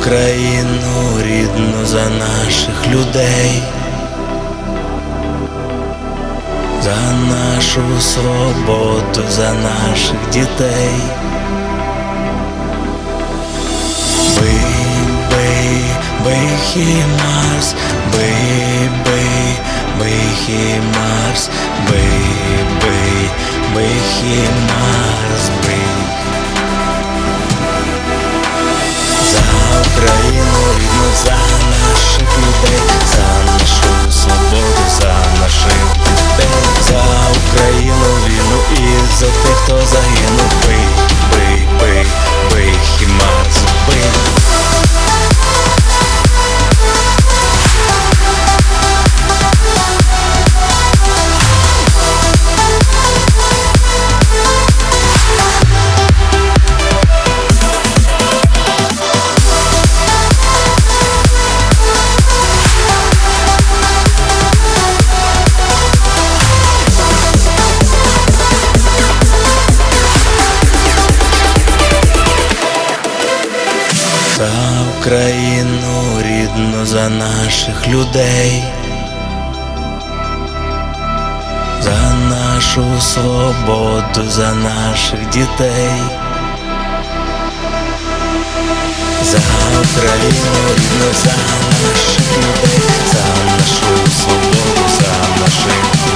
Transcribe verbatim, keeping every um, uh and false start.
Україну рідну, за наших людей, за нашу свободу, за наших дітей. Бий, бий, бий, Хімарс, бий, бий, бий, Хімарс, бий, бий, бий, Хімарс, бий. За Україну рідну, за наших людей, за нашу свободу, за наших дітей, за Україну вільну і за тих, хто загинув. Бий, бий, бий, бий, Хімарс, бий. За Україну рідну, за наших людей, за нашу свободу, за наших дітей. За Україну рідну, за наших людей, за нашу свободу, за наших